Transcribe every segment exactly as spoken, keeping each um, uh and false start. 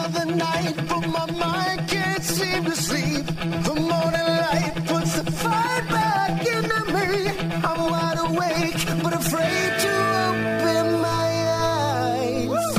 another night, but my mind can't seem to sleep. The morning light puts the fire back into me. I'm wide awake, but afraid to open my eyes.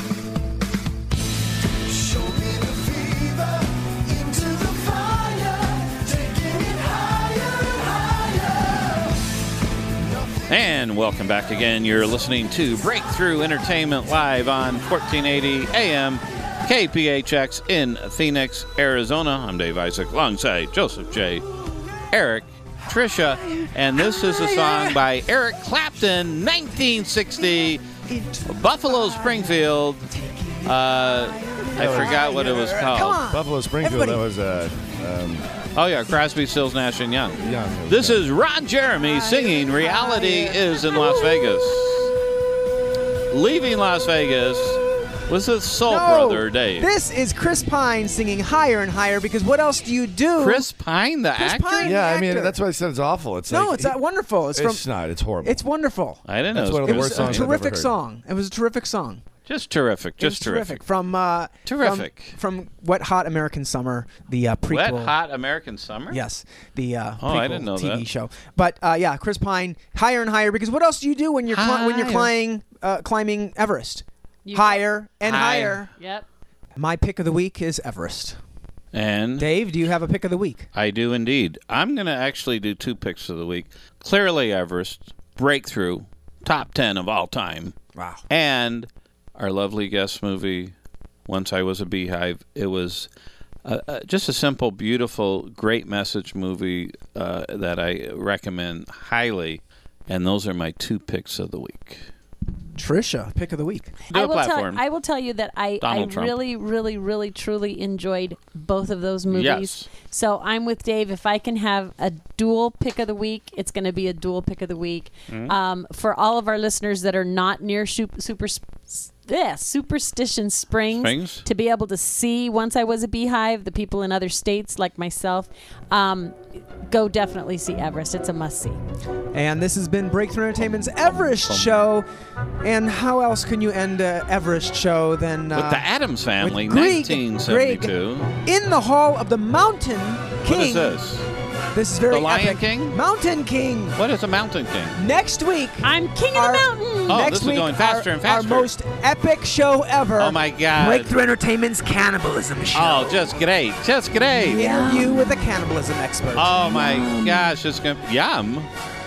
Show me the fever into the fire, taking it higher and higher. And welcome back again. You're listening to Breakthrough Entertainment live on fourteen eighty A M K P H X in Phoenix, Arizona. I'm Dave Isaac alongside Joseph J., Eric, Trisha, and this is a song by Eric Clapton, nineteen sixty, Buffalo Springfield. Uh, I forgot what it was called. Buffalo Springfield, Everybody. that was uh, um, Oh, yeah, Crosby, Stills, Nash, and Young. Young. This is Ron Jeremy singing Reality is in Las Vegas. Leaving Las Vegas was his soul No, brother, Dave. This is Chris Pine singing Higher and Higher, because what else do you do? Chris Pine, the Chris actor? Pine. Yeah, I mean, actor. that's why I said it's awful. It's No, like, it's not wonderful. It's, It's from. not. It's horrible. It's wonderful. I didn't That's know. one of it the was worst It was songs a I've ever terrific heard. song. It was a terrific song. Just terrific. It was Just terrific. From uh, Terrific. From, from Wet Hot American Summer, the uh, prequel. Wet Hot American Summer? Yes, the uh, Oh, I prequel didn't know T V that. show. But uh, yeah, Chris Pine, Higher and Higher, because what else do you do when you're cli- when you're Higher. climbing uh, climbing Everest? You- higher and Higher. higher. Yep. My pick of the week is Everest. And Dave, do you have a pick of the week? I do indeed. I'm going to actually do two picks of the week. Clearly Everest, Breakthrough, top ten of all time. Wow. And our lovely guest movie, Once I Was a Beehive. It was uh, uh, just a simple, beautiful, great message movie uh, that I recommend highly. And those are my two picks of the week. Trisha, pick of the week. Do I a will platform. Tell, I will tell you that I, I Donald Trump. really, really, really, truly enjoyed both of those movies. Yes. So I'm with Dave. If I can have a dual pick of the week, it's going to be a dual pick of the week. Mm-hmm. Um, for all of our listeners that are not near super, super yeah, Superstition Springs, Springs? to be able to see Once I Was a Beehive, the people in other states like myself, um, go definitely see Everest. It's a must-see. And this has been Breakthrough Entertainment's Everest show. And how else can you end a Everest show than uh, With the Addams Family, with Greg- nineteen seventy-two. Greg in the Hall of the Mountain King? What is this? This is very The Lion epic. King? Mountain King. What is a Mountain King? Next week. I'm king of Our- the mountain. Oh, next this is week, going faster our, and faster. Our most epic show ever. Oh, my God. Breakthrough Entertainment's Cannibalism Show. Oh, just great. Just great. Interview with a cannibalism expert. Oh, my gosh. It's going to... Yum.